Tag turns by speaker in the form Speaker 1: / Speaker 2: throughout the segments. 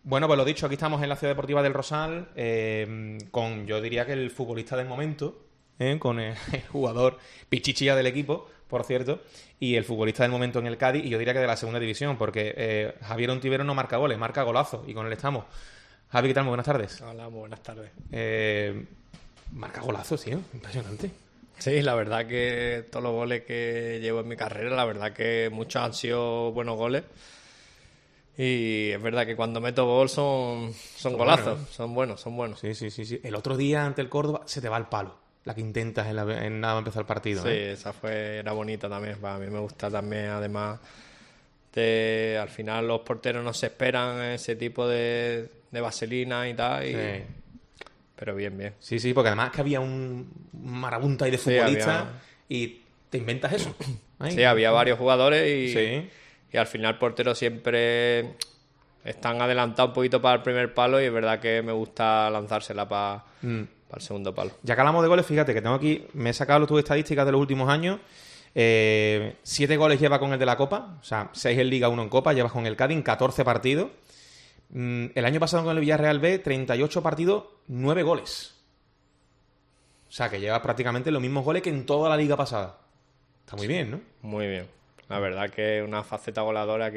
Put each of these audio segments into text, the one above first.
Speaker 1: Bueno, pues lo dicho, aquí estamos en la Ciudad Deportiva del Rosal, con, yo diría que el futbolista del momento, con el jugador pichichilla del equipo, por cierto, y el futbolista del momento en el Cádiz, y yo diría que de la segunda división, porque Javier Ontivero no marca goles, marca golazos, y con él estamos. Javi, ¿qué tal? Muy buenas tardes.
Speaker 2: Hola, muy buenas tardes.
Speaker 1: Marca golazos, tío, impresionante.
Speaker 2: Sí, la verdad que todos los goles que llevo en mi carrera, la verdad que muchos han sido buenos goles. Y es verdad que cuando meto gol son golazos,
Speaker 1: buenos,
Speaker 2: son buenos.
Speaker 1: Sí. El otro día ante el Córdoba se te va el palo, la que intentas en nada más empezar el partido.
Speaker 2: Sí, esa era bonita también. A mí me gusta también, además, al final los porteros no se esperan ese tipo de vaselina y tal.
Speaker 1: Sí.
Speaker 2: Pero bien.
Speaker 1: Sí, porque además que había un marabunta ahí de futbolistas y te inventas eso. Ahí.
Speaker 2: Sí, había varios jugadores
Speaker 1: Sí.
Speaker 2: Y al final el portero siempre están adelantados un poquito para el primer palo y es verdad que me gusta lanzársela para el segundo palo.
Speaker 1: Ya que hablamos de goles, fíjate que tengo aquí, me he sacado tus estadísticas de los últimos años. 7 goles lleva con el de la Copa, o sea, 6 en Liga, 1 en Copa, llevas con el Cádiz en 14 partidos. El año pasado con el Villarreal B, 38 partidos, 9 goles. O sea, que llevas prácticamente los mismos goles que en toda la liga pasada. Está muy bien, ¿no?
Speaker 2: Muy bien. La verdad que es una faceta goleadora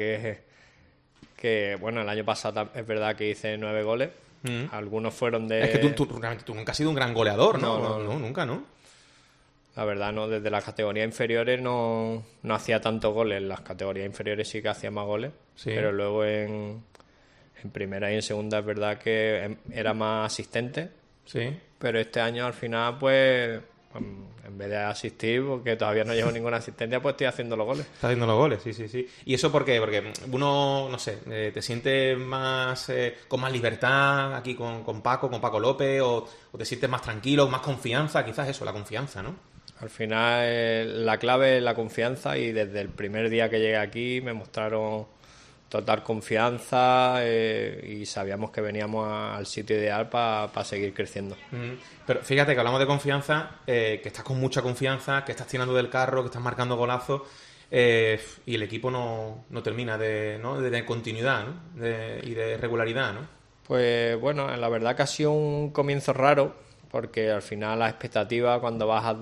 Speaker 2: que bueno, el año pasado es verdad que hice 9 goles. Algunos fueron de...
Speaker 1: Es que tú nunca has sido un gran goleador, ¿no?
Speaker 2: No,
Speaker 1: Nunca, ¿no?
Speaker 2: La verdad, no. Desde las categorías inferiores no hacía tantos goles. En las categorías inferiores sí que hacía más goles.
Speaker 1: Sí.
Speaker 2: Pero luego en primera y en segunda es verdad que era más asistente.
Speaker 1: Sí.
Speaker 2: Pero este año al final, pues en vez de asistir, porque todavía no llevo ninguna asistencia, pues estoy haciendo los goles.
Speaker 1: Estás haciendo los goles, sí. ¿Y eso por qué? Porque uno, no sé, te sientes más con más libertad aquí con Paco López, o te sientes más tranquilo, más confianza, quizás eso, la confianza, ¿no?
Speaker 2: Al final la clave es la confianza y desde el primer día que llegué aquí me mostraron total confianza y sabíamos que veníamos al sitio ideal para seguir creciendo.
Speaker 1: Pero fíjate que hablamos de confianza, que estás con mucha confianza, que estás tirando del carro, que estás marcando golazos y el equipo no termina de continuidad, ¿no? Y de regularidad, ¿no?
Speaker 2: Pues bueno, la verdad que ha sido un comienzo raro porque al final las expectativas cuando bajas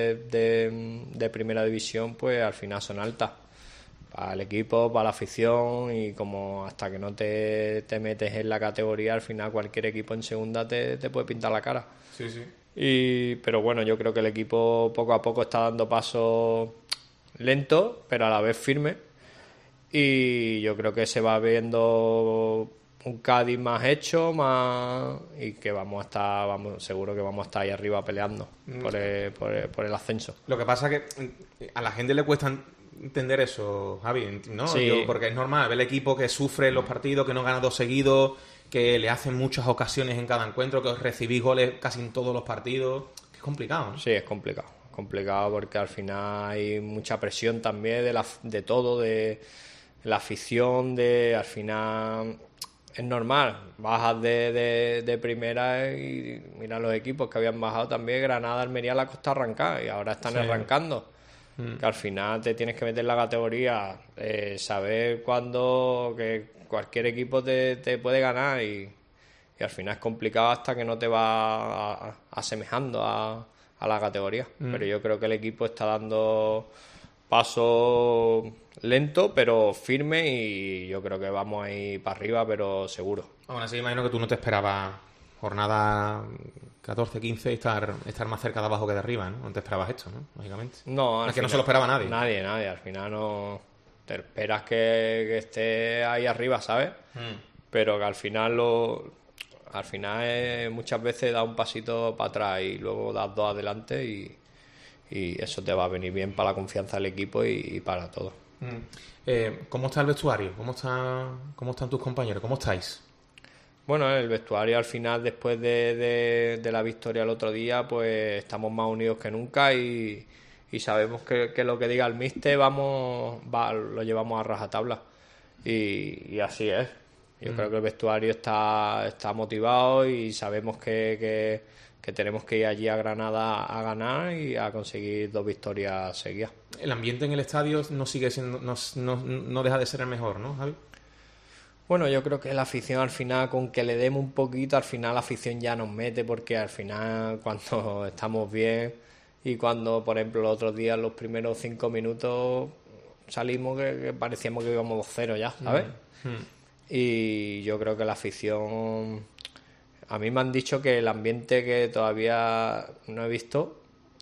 Speaker 2: de primera división pues al final son altas. Para el equipo, para la afición y como hasta que no te metes en la categoría, al final cualquier equipo en segunda te puede pintar la cara.
Speaker 1: Sí.
Speaker 2: Pero bueno, yo creo que el equipo poco a poco está dando pasos lentos, pero a la vez firmes. Y yo creo que se va viendo un Cádiz más hecho, y que seguro que vamos a estar ahí arriba peleando por el ascenso.
Speaker 1: Lo que pasa es que a la gente le cuesta entender eso, Javi, ¿no?
Speaker 2: Sí.
Speaker 1: Porque es normal, ver el equipo que sufre los partidos, que no gana 2 seguidos, que le hacen muchas ocasiones en cada encuentro, que recibís goles casi en todos los partidos. Es complicado, ¿no?
Speaker 2: Sí, es complicado porque al final hay mucha presión también de todo, de la afición, al final es normal, bajas de primera y mira los equipos que habían bajado también, Granada, Almería, la Costa arrancar y ahora están arrancando. Que al final te tienes que meter en la categoría, saber cuándo que cualquier equipo te puede ganar y al final es complicado hasta que no te va asemejando a la categoría. Pero yo creo que el equipo está dando pasos lentos pero firme y yo creo que vamos a ir para arriba pero seguro.
Speaker 1: Aún así imagino que tú no te esperabas jornada 14-15 y estar más cerca de abajo que de arriba, ¿no? No te esperabas esto, ¿no? Lógicamente.
Speaker 2: No,
Speaker 1: es que no se lo esperaba nadie.
Speaker 2: Nadie. Al final no te esperas que esté ahí arriba, ¿sabes? Pero que al final muchas veces da un pasito para atrás y luego das 2 adelante y eso te va a venir bien para la confianza del equipo y para todo.
Speaker 1: ¿Cómo está el vestuario? ¿Cómo están tus compañeros? ¿Cómo estáis?
Speaker 2: Bueno, el vestuario al final, después de la victoria el otro día, pues estamos más unidos que nunca y sabemos que lo que diga el míster lo llevamos a rajatabla. Y así es. Yo creo que el vestuario está motivado y sabemos que tenemos que ir allí a Granada a ganar y a conseguir 2 victorias seguidas.
Speaker 1: El ambiente en el estadio no sigue siendo, no deja de ser el mejor, ¿no, Javi?
Speaker 2: Bueno, yo creo que la afición al final, con que le demos un poquito, al final la afición ya nos mete, porque al final cuando estamos bien y cuando, por ejemplo, los otros días, los primeros 5 minutos, salimos que parecíamos que íbamos 2-0 ya, ¿sabes? Y yo creo que la afición... A mí me han dicho que el ambiente, que todavía no he visto,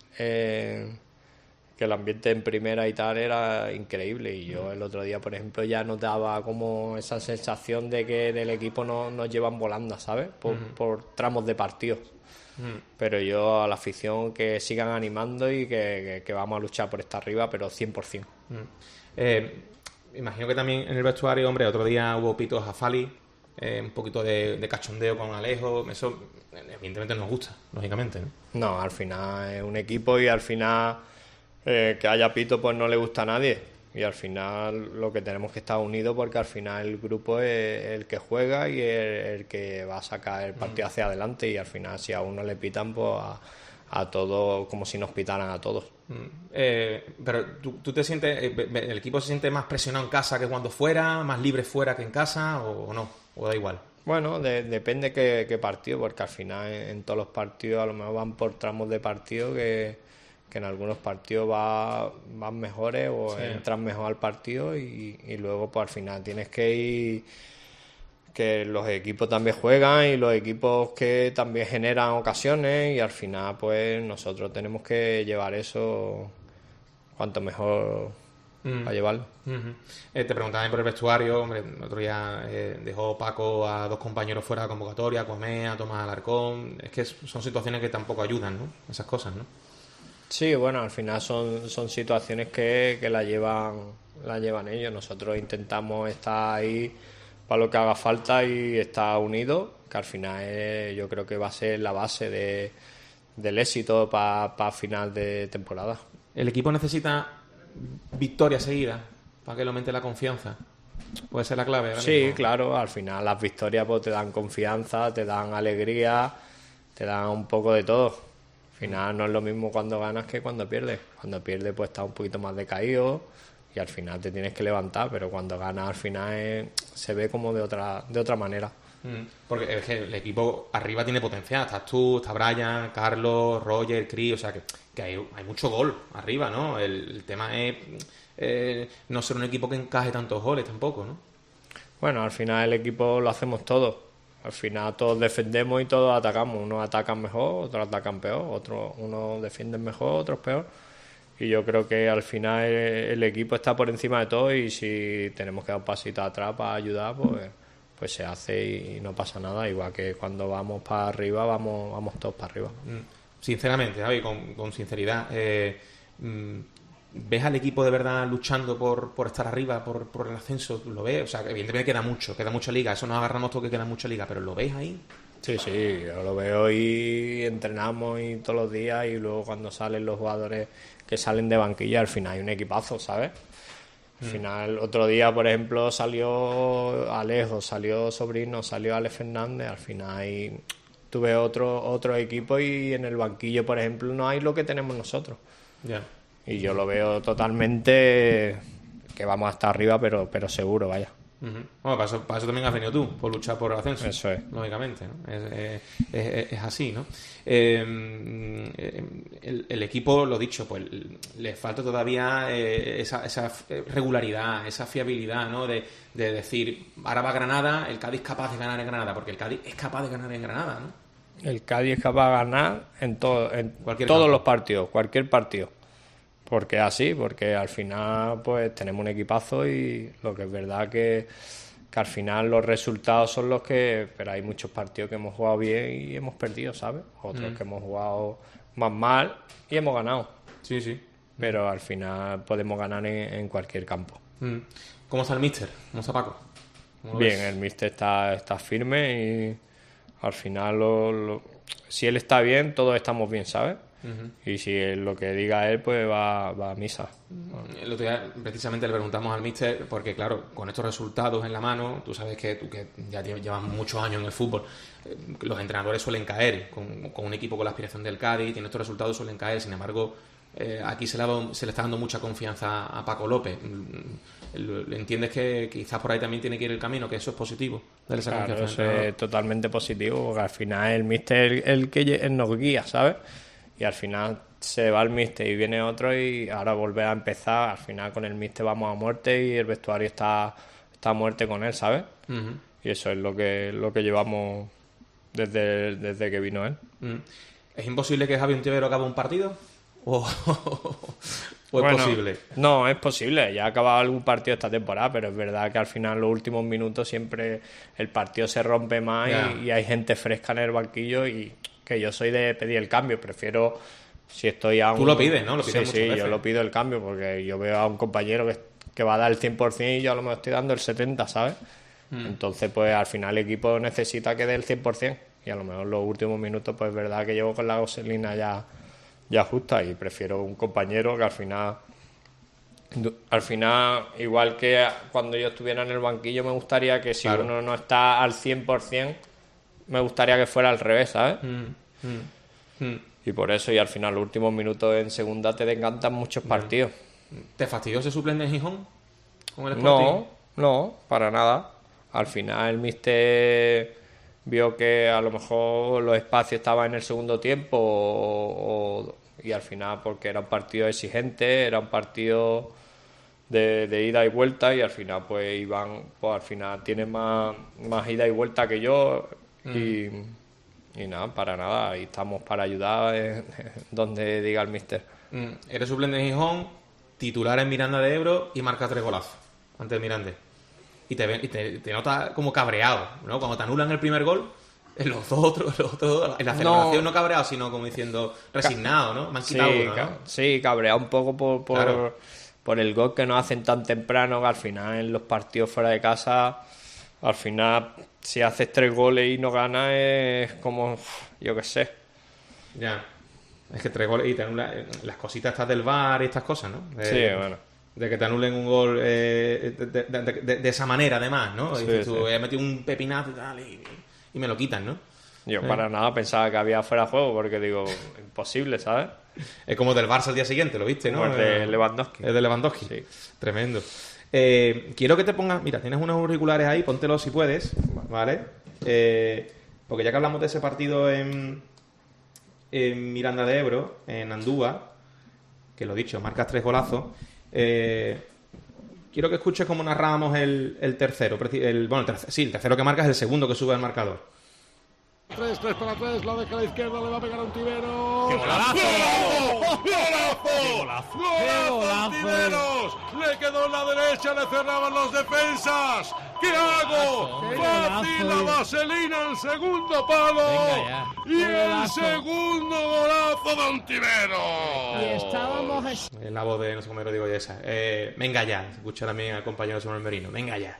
Speaker 2: que el ambiente en primera y tal era increíble, y yo el otro día, por ejemplo, ya notaba como esa sensación de que del equipo nos llevan volando, ¿sabes? Por tramos de partido. Pero yo a la afición que sigan animando y que vamos a luchar por estar arriba, pero 100%.
Speaker 1: Imagino que también en el vestuario, hombre, otro día hubo pitos a Fali, un poquito de cachondeo con Alejo. Eso evidentemente nos gusta, lógicamente, ¿no?
Speaker 2: No, al final es un equipo, y al final que haya pito pues no le gusta a nadie, y al final lo que tenemos que estar unidos, porque al final el grupo es el que juega y el que va a sacar el partido hacia adelante, y al final si a uno le pitan, pues a todos, como si nos pitaran a todos.
Speaker 1: Pero ¿tú te sientes, el equipo se siente más presionado en casa que cuando fuera, más libre fuera que en casa, o no? ¿O da igual?
Speaker 2: Bueno, depende qué partido, porque al final en todos los partidos a lo mejor van por tramos de partido, que en algunos partidos van mejores o entran mejor al partido, y luego pues al final tienes que ir, que los equipos también juegan y los equipos que también generan ocasiones, y al final pues nosotros tenemos que llevar eso cuanto mejor a llevarlo.
Speaker 1: Te preguntaban por el vestuario, hombre, el otro día dejó Paco a 2 compañeros fuera de convocatoria, a Comé, a Tomás Alarcón. Es que son situaciones que tampoco ayudan, ¿no? Esas cosas, ¿no?
Speaker 2: Sí, bueno, al final son situaciones que la llevan ellos. Nosotros intentamos estar ahí para lo que haga falta y estar unidos, que al final yo creo que va a ser la base del éxito para final de temporada.
Speaker 1: ¿El equipo necesita victorias seguidas para que le aumente la confianza? ¿Puede ser la clave?
Speaker 2: Sí, mismo. Claro, al final las victorias pues te dan confianza, te dan alegría, te dan un poco de todo. Al final no es lo mismo cuando ganas que cuando pierdes. Cuando pierdes pues estás un poquito más decaído y al final te tienes que levantar, pero cuando ganas al final se ve como de otra manera.
Speaker 1: Porque es que el equipo arriba tiene potencial. Estás tú, está Brian, Carlos, Roger, Cris, o sea que hay mucho gol arriba, ¿no? El tema es no ser un equipo que encaje tantos goles tampoco, ¿no?
Speaker 2: Bueno, al final el equipo lo hacemos todos. Al final todos defendemos y todos atacamos. Unos atacan mejor, otros atacan peor, unos defienden mejor, otros peor. Y yo creo que al final el equipo está por encima de todo, y si tenemos que dar un pasito atrás para ayudar, pues se hace y no pasa nada. Igual que cuando vamos para arriba, vamos todos para arriba.
Speaker 1: Sinceramente, Javi, con sinceridad, ¿ves al equipo de verdad luchando por estar arriba, por el ascenso? ¿Lo ves? O sea, evidentemente queda mucha liga, eso nos agarramos todo, que queda mucha liga, pero ¿lo ves ahí?
Speaker 2: Sí, yo lo veo y entrenamos y todos los días, y luego cuando salen los jugadores que salen de banquilla, al final hay un equipazo, ¿sabes? Al final, otro día, por ejemplo, salió Alejo, salió Sobrino, salió Alex Fernández. Al final tuve otro equipo, y en el banquillo, por ejemplo, no hay lo que tenemos nosotros.
Speaker 1: Yeah.
Speaker 2: Y yo lo veo totalmente que vamos a estar arriba, pero seguro, vaya.
Speaker 1: Bueno, para eso también has venido tú, por luchar por el ascenso.
Speaker 2: Eso es.
Speaker 1: Lógicamente, ¿no? Es así, ¿no? El equipo, lo dicho, pues le falta todavía esa regularidad, esa fiabilidad, ¿no? De decir, ahora va Granada, el Cádiz es capaz de ganar en Granada, porque el Cádiz es capaz de ganar en Granada, ¿no?
Speaker 2: El Cádiz es capaz de ganar en todos los partidos, cualquier partido. Porque así, porque al final pues tenemos un equipazo, y lo que es verdad que al final los resultados son los que... Pero hay muchos partidos que hemos jugado bien y hemos perdido, ¿sabes? Otros que hemos jugado más mal y hemos ganado.
Speaker 1: Sí.
Speaker 2: Pero al final podemos ganar en cualquier campo.
Speaker 1: ¿Cómo está el míster? ¿Cómo está Paco?
Speaker 2: Bien, el míster está firme, y al final si él está bien, todos estamos bien, ¿sabes? Y si lo que diga él, pues va a misa.
Speaker 1: El otro día precisamente le preguntamos al míster, porque claro, con estos resultados en la mano, tú sabes que tú que ya llevas muchos años en el fútbol, los entrenadores suelen caer con un equipo con la aspiración del Cádiz, y en estos resultados suelen caer. Sin embargo, aquí se le está dando mucha confianza a Paco López. ¿Entiendes que quizás por ahí también tiene que ir el camino, que eso es positivo? Darle esa
Speaker 2: Claro,
Speaker 1: confianza
Speaker 2: eso es totalmente positivo, porque al final el míster es el que nos guía, ¿sabes? Y al final se va el míster y viene otro y ahora volver a empezar. Al final con el míster vamos a muerte y el vestuario está a muerte con él, ¿sabes?
Speaker 1: Uh-huh.
Speaker 2: Y eso es lo que llevamos desde que vino él.
Speaker 1: ¿Es imposible que Javi Ontivero acabe un partido? ¿O es
Speaker 2: Bueno,
Speaker 1: posible?
Speaker 2: No, es posible. Ya ha acabado algún partido esta temporada, pero es verdad que al final, los últimos minutos, siempre el partido se rompe más y hay gente fresca en el banquillo, y que yo soy de pedir el cambio. Prefiero, si estoy a un...
Speaker 1: Tú lo pides, ¿no? Lo pides
Speaker 2: Sí,
Speaker 1: muchas veces.
Speaker 2: yo lo pido el cambio, porque yo veo a un compañero que va a dar el 100% y yo a lo mejor estoy dando el 70%, ¿sabes? Entonces, pues al final el equipo necesita que dé el 100%, y a lo mejor los últimos minutos, pues es verdad que llevo con la gasolina ya justa, y prefiero un compañero que al final, igual que cuando yo estuviera en el banquillo, me gustaría que si uno no está al 100%, me gustaría que fuera al revés, ¿sabes? Y por eso, y al final los últimos minutos en segunda te decantan muchos partidos.
Speaker 1: ¿Te fastidió ese suplente en Gijón con el Sporting?
Speaker 2: No, para nada. Al final el míster vio que a lo mejor los espacios estaban en el segundo tiempo, y al final, porque era un partido exigente, era un partido de ida y vuelta, y al final pues al final tienen más ida y vuelta que yo, y nada, para nada, ahí estamos para ayudar donde diga el míster.
Speaker 1: Eres suplente en Gijón, titular en Miranda de Ebro y marca 3 golazos ante el Mirandés. Y te nota como cabreado, ¿no? Cuando te anulan el primer gol, en los otros, en la celebración no cabreado, sino como diciendo resignado, ¿no? Me han quitado uno, ¿no?
Speaker 2: Sí, cabreado un poco
Speaker 1: Claro.
Speaker 2: por el gol que nos hacen tan temprano, que al final en los partidos fuera de casa, al final si haces 3 goles y no ganas, es como, yo qué sé.
Speaker 1: Ya. Es que 3 goles y te anulan las cositas estas del VAR y estas cosas, ¿no?
Speaker 2: Sí, bueno.
Speaker 1: De que te anulen un gol de esa manera, además, ¿no?
Speaker 2: Sí,
Speaker 1: Dices,
Speaker 2: sí.
Speaker 1: tú he metido un pepinazo y tal, y me lo quitan, ¿no?
Speaker 2: Yo para nada pensaba que había fuera de juego, porque digo, imposible, ¿sabes?
Speaker 1: Es como del Barça al día siguiente, ¿lo viste, no?
Speaker 2: Como el de Lewandowski.
Speaker 1: Es de Lewandowski.
Speaker 2: Sí.
Speaker 1: Tremendo. Quiero que te pongas... Mira, tienes unos auriculares ahí, póntelos si puedes, ¿vale? Porque ya que hablamos de ese partido en Miranda de Ebro, en Andúa, que lo dicho, marcas 3 golazos, quiero que escuches cómo narrábamos el tercero. El tercero que marca es el segundo que sube al marcador.
Speaker 3: 3 para 3, la deja a la izquierda, le va a pegar a Ontivero.
Speaker 4: ¡Qué golazo!
Speaker 3: ¡Golazo! ¡Golazo! Ontiveros! Le quedó en la derecha, le cerraban los defensas. ¿Qué hago? Fácil, la vaselina, el segundo palo.
Speaker 4: Venga ya.
Speaker 3: Y
Speaker 4: ¡Qué
Speaker 3: el
Speaker 4: golazo!
Speaker 3: segundo golazo de Ontiveros.
Speaker 4: Y estábamos...
Speaker 1: La voz de, no sé cómo lo digo yo esa. Venga ya. Escucha también al compañero Samuel Merino. Venga ya.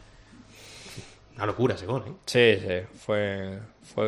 Speaker 1: Una locura ese gol, ¿eh?
Speaker 2: Sí, fue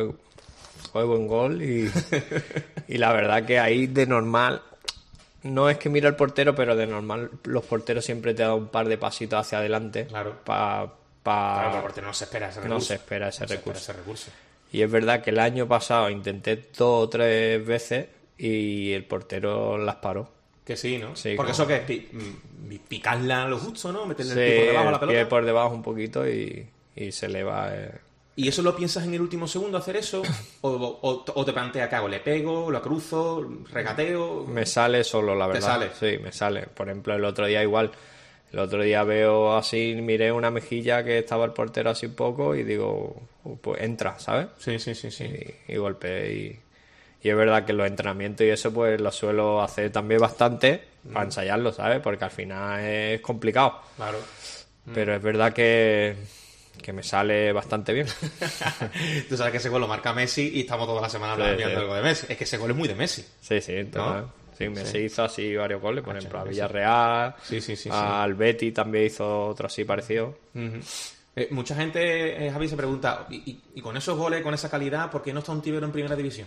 Speaker 2: buen gol, y la verdad que ahí de normal, no es que mira el portero, pero de normal los porteros siempre te dan un par de pasitos hacia adelante.
Speaker 1: Claro.
Speaker 2: Para
Speaker 1: el portero no se espera ese recurso.
Speaker 2: No se espera ese
Speaker 1: No se
Speaker 2: recurso.
Speaker 1: espera ese recurso.
Speaker 2: Y es verdad que el año pasado intenté 2 o 3 veces y el portero las paró.
Speaker 1: Que sí, ¿no?
Speaker 2: Sí,
Speaker 1: porque
Speaker 2: como-
Speaker 1: eso que es picarla a lo justo, ¿no? Meterle
Speaker 2: Sí,
Speaker 1: el pie por debajo a la
Speaker 2: el pie
Speaker 1: pelota.
Speaker 2: por debajo un poquito y se le va.
Speaker 1: ¿Y eso lo piensas en el último segundo hacer eso? ¿O te plantea qué hago? ¿Le pego? ¿Lo cruzo? ¿Regateo?
Speaker 2: Me sale solo, la
Speaker 1: ¿Te
Speaker 2: verdad.
Speaker 1: sale?
Speaker 2: Sí, me sale. Por ejemplo, el otro día igual. El otro día veo así, miré una mejilla que estaba el portero así un poco y digo, pues entra, ¿sabes?
Speaker 1: Sí.
Speaker 2: Y golpeé. Y es verdad que los entrenamientos y eso pues lo suelo hacer también bastante para ensayarlo, ¿sabes? Porque al final es complicado.
Speaker 1: Claro.
Speaker 2: Pero es verdad que me sale bastante bien.
Speaker 1: Tú sabes que ese gol lo marca Messi y estamos toda la semana hablando
Speaker 2: Sí, sí.
Speaker 1: del gol de Messi. Es que ese gol es muy de Messi.
Speaker 2: Sí, entonces,
Speaker 1: ¿No?
Speaker 2: sí, Messi hizo así varios goles, por ejemplo, a
Speaker 1: Messi.
Speaker 2: Villarreal,
Speaker 1: Sí.
Speaker 2: al Betis también hizo otro así parecido.
Speaker 1: Mucha gente, Javi, se pregunta, ¿y con esos goles, con esa calidad, por qué no está Ontivero en primera división?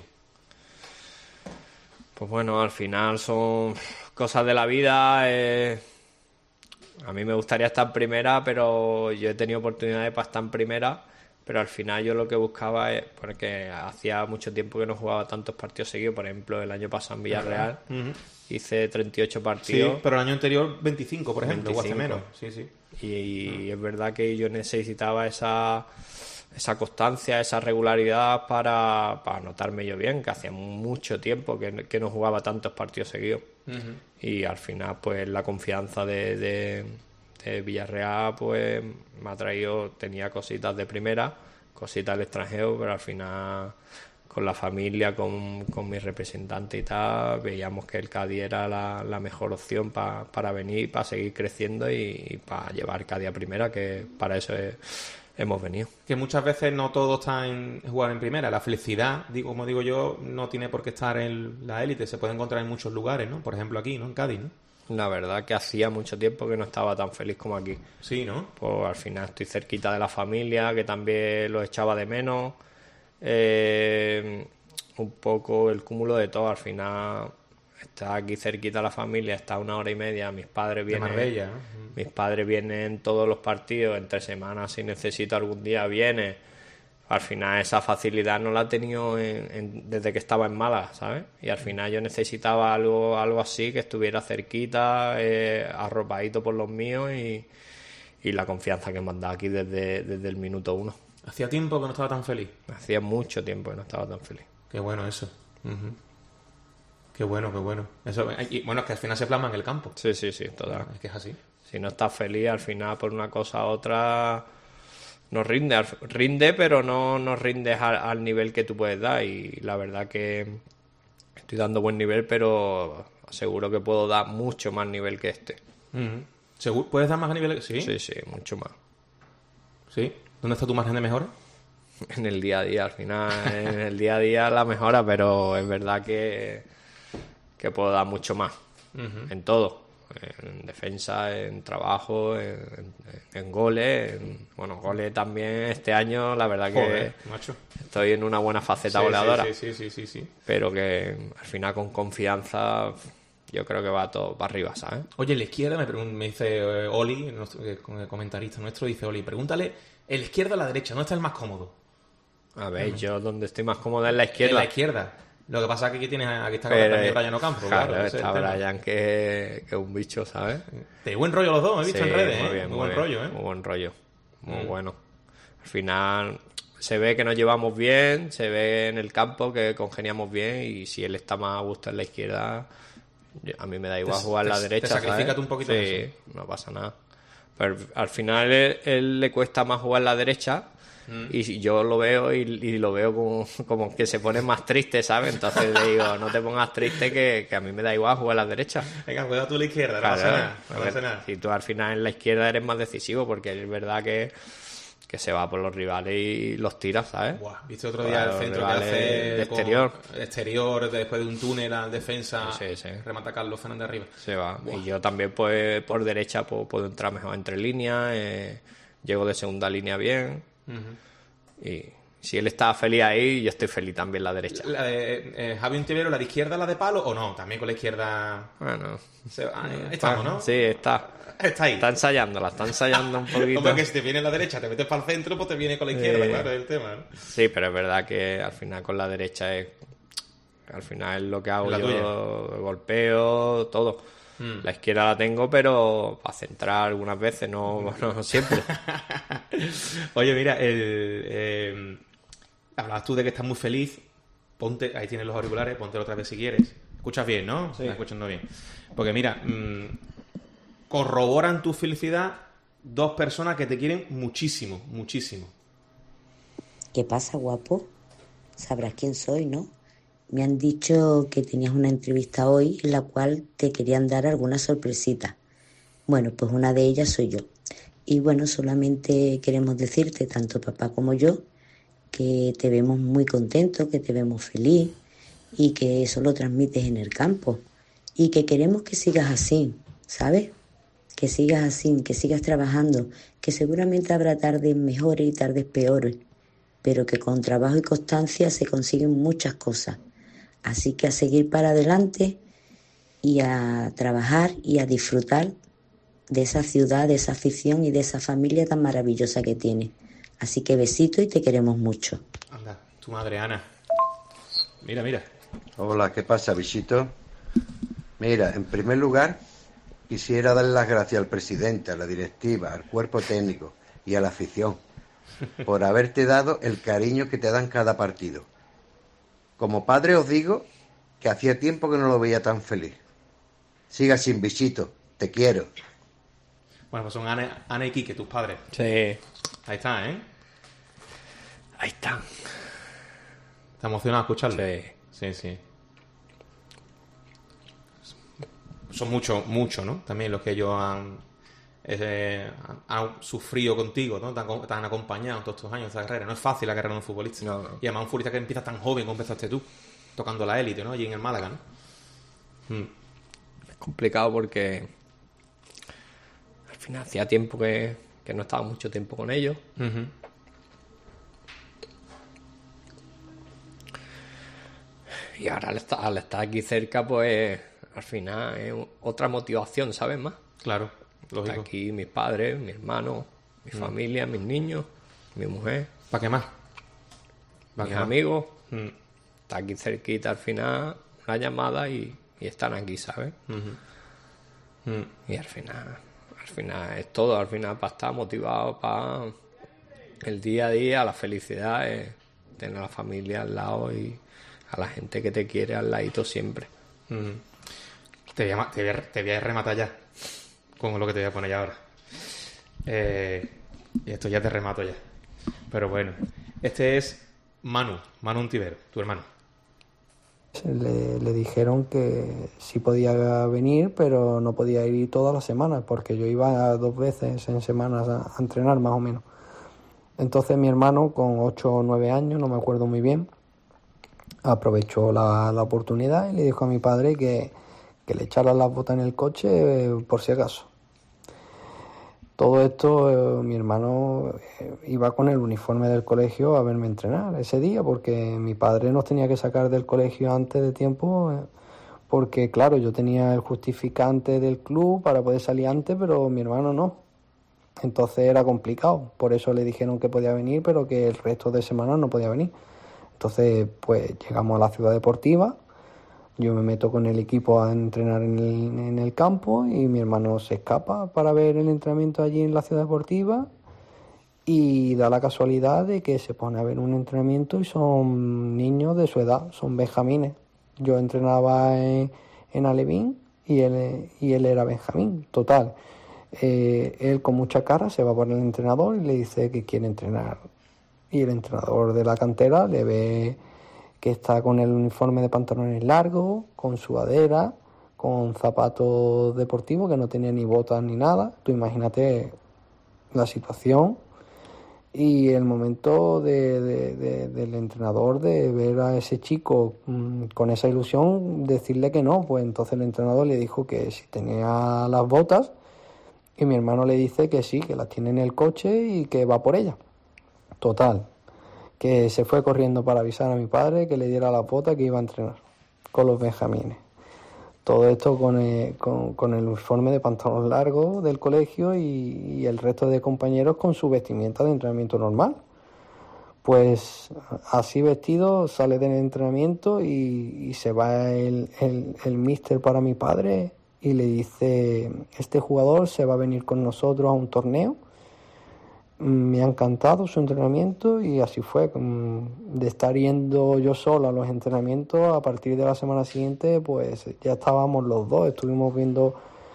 Speaker 2: Pues bueno, al final son cosas de la vida. A mí me gustaría estar en primera, pero yo he tenido oportunidades para estar en primera, pero al final yo lo que buscaba es, porque hacía mucho tiempo que no jugaba tantos partidos seguidos, por ejemplo el año pasado en Villarreal hice 38 partidos.
Speaker 1: Sí, pero el año anterior 25, por ejemplo,
Speaker 2: 25.
Speaker 1: o hace menos. Sí.
Speaker 2: Y es verdad que yo necesitaba esa constancia, esa regularidad para anotarme yo bien, que hacía mucho tiempo que no jugaba tantos partidos seguidos. Y al final pues la confianza de Villarreal pues me ha traído, tenía cositas de primera, cositas del extranjero, pero al final con la familia, con mi representante y tal, veíamos que el Cádiz era la mejor opción para venir, para seguir creciendo y para llevar Cádiz a primera, que para eso hemos venido.
Speaker 1: Que muchas veces no todo está en jugar en primera. La felicidad, como digo yo, no tiene por qué estar en la élite. Se puede encontrar en muchos lugares, ¿no? Por ejemplo aquí, ¿no? En Cádiz, ¿no?
Speaker 2: La verdad que hacía mucho tiempo que no estaba tan feliz como aquí.
Speaker 1: Sí, ¿no?
Speaker 2: Pues al final estoy cerquita de la familia, que también lo echaba de menos. Un poco el cúmulo de todo. Al final está aquí cerquita la familia, está a 1 hora y media. Mis padres vienen,
Speaker 1: de Marbella, ¿no?
Speaker 2: Mis padres vienen todos los partidos, entre semanas, si necesito algún día viene. Al final esa facilidad no la he tenido desde que estaba en Málaga, ¿sabes? Y al final yo necesitaba algo así, que estuviera cerquita, arropadito por los míos y la confianza que me han dado aquí desde el minuto 1.
Speaker 1: ¿Hacía tiempo que no estaba tan feliz?
Speaker 2: Hacía mucho tiempo que no estaba tan feliz.
Speaker 1: Qué bueno eso. Qué bueno. Eso, y bueno, es que al final se plasma en el campo.
Speaker 2: Sí, total.
Speaker 1: Es que es así.
Speaker 2: Si no estás feliz, al final por una cosa u otra no rinde, pero no rindes al nivel que tú puedes dar. Y la verdad que estoy dando buen nivel, pero aseguro que puedo dar mucho más nivel que este.
Speaker 1: ¿Seguro? ¿Puedes dar más nivel? Sí,
Speaker 2: mucho más.
Speaker 1: ¿Sí? ¿Dónde está tu margen de mejora?
Speaker 2: En el día a día, al final, en el día a día la mejora, pero es verdad que puedo dar mucho más en todo. En defensa, en trabajo, en goles. Goles también este año, la verdad que
Speaker 1: Joder, macho.
Speaker 2: Estoy en una buena faceta goleadora.
Speaker 1: Sí.
Speaker 2: Pero que al final con confianza yo creo que va todo para arriba, ¿sabes?
Speaker 1: Oye, en la izquierda me dice Oli, el comentarista nuestro, dice Oli, pregúntale, ¿en la izquierda o la derecha? ¿Dónde está el más cómodo?
Speaker 2: A ver, yo donde estoy más cómodo es en la izquierda.
Speaker 1: En la izquierda. Lo que pasa es que aquí está también Brian Ocampo.
Speaker 2: Claro, está Brian que es un bicho, ¿sabes?
Speaker 1: De buen rollo los dos, he visto en redes,
Speaker 2: muy bien,
Speaker 1: muy buen rollo,
Speaker 2: Muy buen rollo, muy bueno. Al final se ve que nos llevamos bien, se ve en el campo que congeniamos bien y si él está más a gusto en la izquierda, a mí me da igual jugar en la derecha.
Speaker 1: Te sacrificas un poquito.
Speaker 2: Sí, no pasa nada. Pero al final él le cuesta más jugar en la derecha. Y yo lo veo y lo veo como que se pone más triste, ¿sabes? Entonces le digo, no te pongas triste que a mí me da igual jugar a la derecha.
Speaker 1: Venga, juega tú a la izquierda,
Speaker 2: claro,
Speaker 1: no pasa nada.
Speaker 2: Si tú al final en la izquierda eres más decisivo, porque es verdad que se va por los rivales y los tiras, ¿sabes?
Speaker 1: Buah, ¿viste otro día el centro que hace
Speaker 2: de
Speaker 1: exterior después de un túnel a defensa?
Speaker 2: Sí.
Speaker 1: Remata Carlos Fernández arriba.
Speaker 2: Se va.
Speaker 1: Buah.
Speaker 2: Y yo también pues por derecha puedo entrar mejor entre líneas, llego de segunda línea bien. Y si él está feliz ahí, yo estoy feliz también la derecha.
Speaker 1: Javi Ontivero, ¿la de izquierda, la de palo o no? También con la izquierda...
Speaker 2: Bueno...
Speaker 1: estamos, ¿no?
Speaker 2: Sí, está ahí. Está ensayando un poquito.
Speaker 1: Como que si te viene la derecha, te metes para el centro, pues te viene con la izquierda, claro, es el tema, ¿no?
Speaker 2: Sí, pero es verdad que al final con la derecha al final es lo que hago yo, golpeo, todo. La izquierda la tengo, pero para centrar algunas veces, no siempre.
Speaker 1: Oye, mira, hablabas tú de que estás muy feliz. Ponte, ahí tienes los auriculares, póntelo otra vez si quieres. Escuchas bien, ¿no?
Speaker 2: Sí.
Speaker 1: Estás escuchando bien. Porque mira, corroboran tu felicidad dos personas que te quieren muchísimo, muchísimo.
Speaker 4: ¿Qué pasa, guapo? Sabrás quién soy, ¿no? Me han dicho que tenías una entrevista hoy en la cual te querían dar alguna sorpresita. Bueno, pues una de ellas soy yo. Y bueno, solamente queremos decirte, tanto papá como yo, que te vemos muy contento, que te vemos feliz y que eso lo transmites en el campo. Y que queremos que sigas así, ¿sabes? Que sigas así, que sigas trabajando, que seguramente habrá tardes mejores y tardes peores, pero que con trabajo y constancia se consiguen muchas cosas. Así que a seguir para adelante y a trabajar y a disfrutar de esa ciudad, de esa afición y de esa familia tan maravillosa que tiene. Así que besito y te queremos mucho.
Speaker 1: Anda, tu madre, Ana. Mira, mira.
Speaker 5: Hola, ¿qué pasa, bichito? Mira, en primer lugar, quisiera darle las gracias al presidente, a la directiva, al cuerpo técnico y a la afición por haberte dado el cariño que te dan cada partido. Como padre os digo que hacía tiempo que no lo veía tan feliz. Siga sin, bichito, te quiero.
Speaker 1: Bueno, pues son Ana y Quique, tus padres.
Speaker 2: Sí.
Speaker 1: Ahí está, ¿eh?
Speaker 2: Ahí están.
Speaker 1: ¿Está emocionado escucharlo?
Speaker 2: Sí.
Speaker 1: Sí, sí. Son mucho, ¿no? También los que ellos han sufrido contigo, ¿no? Te han acompañado todos estos años de esta carrera. No es fácil la carrera de un futbolista.
Speaker 2: No.
Speaker 1: Y además un futbolista que empieza tan joven como empezaste tú, tocando la élite, ¿no? Allí en el Málaga, ¿no?
Speaker 2: Es complicado porque al final hacía tiempo que no estaba mucho tiempo con ellos.
Speaker 1: Uh-huh.
Speaker 2: Y ahora al estar aquí cerca, pues al final es otra motivación, ¿sabes? Más.
Speaker 1: Claro,
Speaker 2: Está
Speaker 1: lógico.
Speaker 2: aquí mis padres, mi hermano, mi familia, mis niños, mi mujer,
Speaker 1: ¿Para qué más?
Speaker 2: mis amigos.
Speaker 1: Mm.
Speaker 2: Está aquí cerquita al final, una llamada y están aquí, ¿sabes? Y al final es todo, al final para estar motivado, para el día a día, la felicidad es tener a la familia al lado y a la gente que te quiere al ladito siempre.
Speaker 1: Te voy a rematar ya con lo que te voy a poner ya ahora. Y esto ya te remato ya. Pero bueno, este es Manu Untivero, tu hermano.
Speaker 6: Le dijeron que sí podía venir, pero no podía ir todas las semanas, porque yo iba 2 veces en semanas a entrenar más o menos. Entonces mi hermano, con 8 o 9 años, no me acuerdo muy bien, aprovechó la oportunidad y le dijo a mi padre que le echara las botas en el coche por si acaso. Todo esto, mi hermano iba con el uniforme del colegio a verme entrenar ese día, porque mi padre nos tenía que sacar del colegio antes de tiempo, porque claro, yo tenía el justificante del club para poder salir antes, pero mi hermano no. Entonces era complicado, por eso le dijeron que podía venir, pero que el resto de semana no podía venir. Entonces, pues llegamos a la ciudad deportiva. Yo me meto con el equipo a entrenar en el campo y mi hermano se escapa para ver el entrenamiento allí en la ciudad deportiva y da la casualidad de que se pone a ver un entrenamiento y son niños de su edad, son benjamines. Yo entrenaba en alevín y él era benjamín, total. Él con mucha cara se va por el entrenador y le dice que quiere entrenar. Y el entrenador de la cantera le ve que está con el uniforme de pantalones largos, con sudadera, con zapatos deportivos, que no tenía ni botas ni nada. Tú imagínate la situación y el momento del entrenador de ver a ese chico con esa ilusión, decirle que no. Pues entonces el entrenador le dijo que si tenía las botas y mi hermano le dice que sí, que las tiene en el coche y que va por ellas. Total, que se fue corriendo para avisar a mi padre que le diera la bota que iba a entrenar con los benjamines. Todo esto con el uniforme de pantalón largo del colegio y el resto de compañeros con su vestimenta de entrenamiento normal. Pues así vestido sale del entrenamiento y se va el míster para mi padre y le dice: este jugador se va a venir con nosotros a un torneo. Me ha encantado su entrenamiento y así fue. De estar yendo yo solo a los entrenamientos, a partir de la semana siguiente pues ya estábamos los dos, estuvimos viendo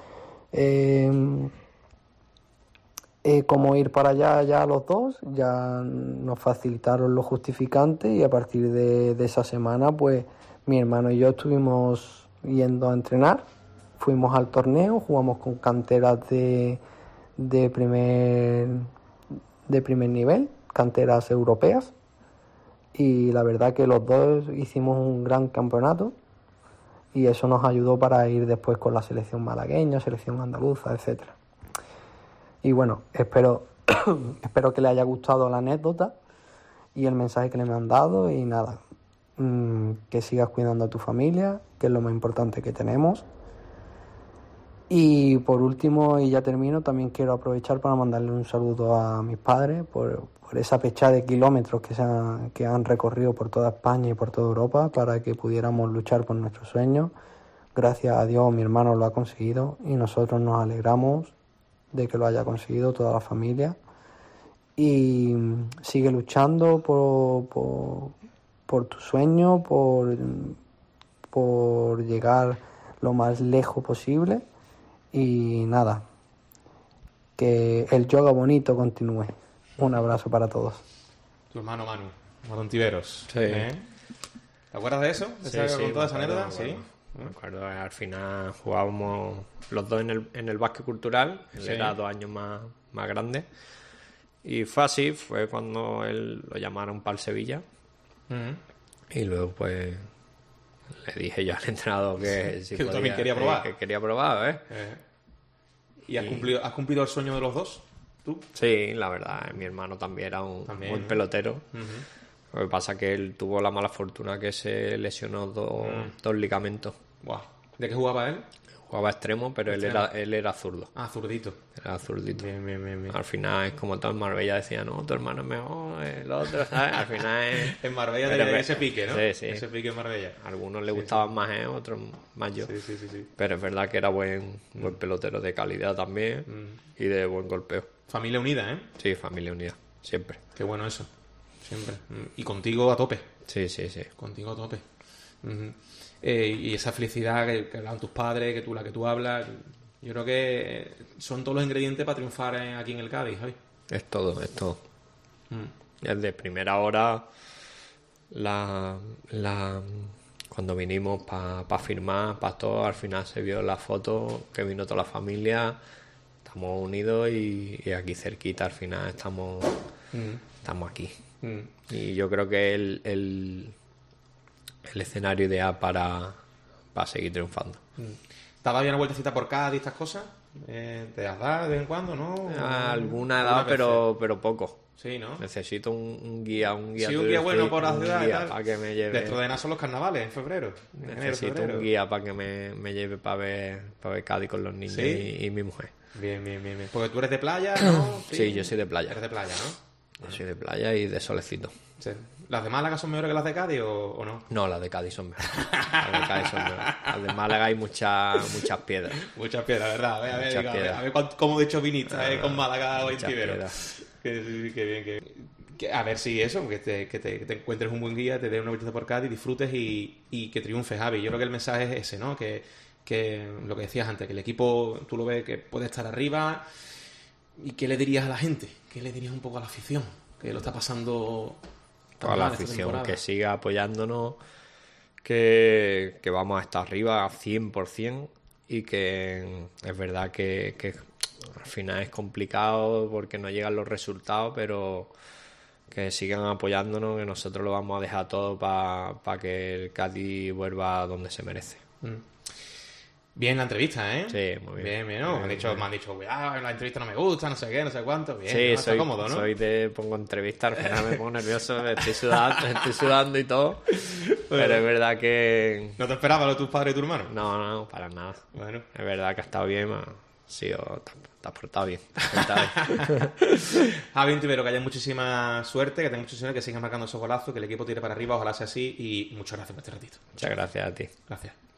Speaker 6: cómo ir para allá ya los dos, ya nos facilitaron los justificantes y a partir de esa semana pues mi hermano y yo estuvimos yendo a entrenar, fuimos al torneo, jugamos con canteras de primer nivel, canteras europeas, y la verdad que los dos hicimos un gran campeonato y eso nos ayudó para ir después con la selección malagueña, selección andaluza, etcétera. Y bueno, espero que le haya gustado la anécdota y el mensaje que le me han dado y nada, que sigas cuidando a tu familia, que es lo más importante que tenemos. Y por último, y ya termino, también quiero aprovechar para mandarle un saludo a mis padres por esa pechada de kilómetros que han recorrido por toda España y por toda Europa para que pudiéramos luchar por nuestros sueños. Gracias a Dios mi hermano lo ha conseguido y nosotros nos alegramos de que lo haya conseguido toda la familia. Y sigue luchando por tu sueño, por llegar lo más lejos posible. Y nada, que el yoga bonito continúe. Un abrazo para todos.
Speaker 1: Tu hermano Manu, Ontiveros.
Speaker 2: Sí.
Speaker 1: ¿Te acuerdas de eso? ¿De
Speaker 2: Sí,
Speaker 1: con toda esa
Speaker 2: me acuerdo,
Speaker 1: anécdota? Sí.
Speaker 2: Me acuerdo, al final jugábamos los dos en el básquet cultural. Él
Speaker 1: Sí.
Speaker 2: era 2 años más grande. Y fue así, fue cuando él lo llamaron para el Sevilla.
Speaker 1: Ujú.
Speaker 2: Y luego pues le dije yo al entrenador que si
Speaker 1: Que tú
Speaker 2: podía,
Speaker 1: también querías probar.
Speaker 2: que quería probar,
Speaker 1: ¿Y has cumplido el sueño de los dos? ¿Tú?
Speaker 2: Sí, la verdad, mi hermano también era un
Speaker 1: También,
Speaker 2: buen
Speaker 1: ¿no?
Speaker 2: pelotero.
Speaker 1: Ujú.
Speaker 2: Lo que pasa es que él tuvo la mala fortuna que se lesionó dos ligamentos.
Speaker 1: Buah. ¿De qué jugaba él?
Speaker 2: Jugaba extremo, pero
Speaker 1: Extremo.
Speaker 2: él era zurdo.
Speaker 1: Ah, zurdito.
Speaker 2: Era zurdito.
Speaker 1: Bien, bien, bien, bien.
Speaker 2: Al final es como todo en Marbella decía, no, tu hermano es mejor, el otro, ¿sabes? Al final es...
Speaker 1: En Marbella
Speaker 2: Pero
Speaker 1: tenía
Speaker 2: me-
Speaker 1: ese pique, ¿no?
Speaker 2: Sí, sí.
Speaker 1: Ese pique en Marbella.
Speaker 2: A algunos le gustaban más, otros más yo.
Speaker 1: Sí, sí, sí, sí.
Speaker 2: Pero es verdad que era buen pelotero de calidad también y de buen golpeo.
Speaker 1: Familia unida, ¿eh?
Speaker 2: Sí, familia unida, siempre.
Speaker 1: Qué bueno eso. Siempre. Y contigo a tope.
Speaker 2: Sí, sí, sí.
Speaker 1: Contigo a tope. Ujú. Y esa felicidad que hablan tus padres, la que tú hablas, yo creo que son todos los ingredientes para triunfar aquí en el Cádiz, Javi.
Speaker 2: Es todo, es todo.
Speaker 1: Mm.
Speaker 2: Desde primera hora, cuando vinimos para firmar, para todo, al final se vio la foto, que vino toda la familia, estamos unidos y aquí cerquita, al final estamos aquí.
Speaker 1: Mm.
Speaker 2: Y yo creo que es el escenario ideal para seguir triunfando.
Speaker 1: ¿Te has dado ya una vueltecita por Cádiz, estas cosas? ¿Te has dado de vez en cuando, no?
Speaker 2: Alguna edad, pero poco.
Speaker 1: Sí, ¿no?
Speaker 2: Necesito un guía
Speaker 1: Sí, un guía bueno por la ciudad y tal.
Speaker 2: para que me lleve.
Speaker 1: Dentro de nada son los carnavales, en febrero.
Speaker 2: Necesito
Speaker 1: febrero.
Speaker 2: un guía para que me lleve para ver Cádiz con los niños
Speaker 1: ¿Sí?
Speaker 2: y mi mujer.
Speaker 1: Bien, bien, bien, bien. Porque tú eres de playa, ¿no?
Speaker 2: Sí, yo soy de playa.
Speaker 1: Eres de playa, ¿no?
Speaker 2: Yo soy de playa y de solecito.
Speaker 1: Sí. ¿Las de Málaga son mejores que las de Cádiz o no?
Speaker 2: No, las de Cádiz son mejores. Las de Cádiz son mejores. Las de Málaga hay muchas piedras.
Speaker 1: Muchas piedras, ¿verdad? A ver,
Speaker 2: Muchas
Speaker 1: diga,
Speaker 2: piedras.
Speaker 1: a ver cómo de hecho viniste con Málaga o en
Speaker 2: muchas
Speaker 1: Tibero.
Speaker 2: piedras.
Speaker 1: Qué bien, qué bien. A ver si eso, que te encuentres un buen guía, te dé una vuelta por Cádiz, disfrutes y que triunfes, Javi. Yo creo que el mensaje es ese, ¿no? Que lo que decías antes, que el equipo, tú lo ves que puede estar arriba. ¿Y qué le dirías a la gente? ¿Qué le dirías un poco a la afición? Que lo está pasando tan
Speaker 2: Toda la
Speaker 1: mal esta
Speaker 2: afición
Speaker 1: temporada.
Speaker 2: que siga apoyándonos, que vamos a estar arriba 100% y que es verdad que al final es complicado porque no llegan los resultados, pero que sigan apoyándonos, que nosotros lo vamos a dejar todo para que el Cádiz vuelva a donde se merece.
Speaker 1: Bien la entrevista, ¿eh?
Speaker 2: Sí, muy bien.
Speaker 1: Bien, bien, ¿no? Me han dicho, cuidado, la entrevista no me gusta, no sé qué, no sé cuánto. Bien,
Speaker 2: Sí,
Speaker 1: ¿no? Está cómodo, ¿no?
Speaker 2: pongo entrevista, al final me pongo nervioso, estoy sudando y todo, pero es verdad que...
Speaker 1: ¿No te esperaba lo de tus padres y tu hermano?
Speaker 2: No, para nada.
Speaker 1: Bueno.
Speaker 2: Es verdad que ha estado bien, te has portado bien.
Speaker 1: Javi Ontivero, que haya muchísima suerte, que tengas mucha suerte, que sigas marcando esos golazos, que el equipo tire para arriba, ojalá sea así, y muchas gracias por este ratito.
Speaker 2: Muchas gracias a ti.
Speaker 1: Gracias.